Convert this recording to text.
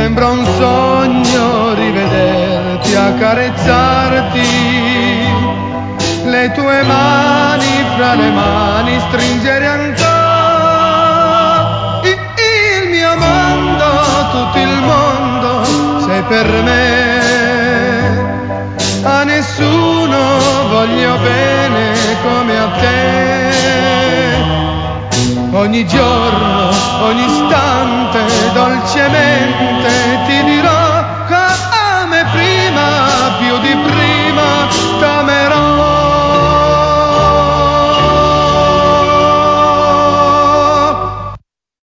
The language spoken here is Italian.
Sembra un sogno rivederti, accarezzarti, le tue mani fra le mani stringere ancora. Il mio mondo, tutto il mondo sei per me. A nessuno voglio bene come a te. Ogni giorno, ogni istante, dolcemente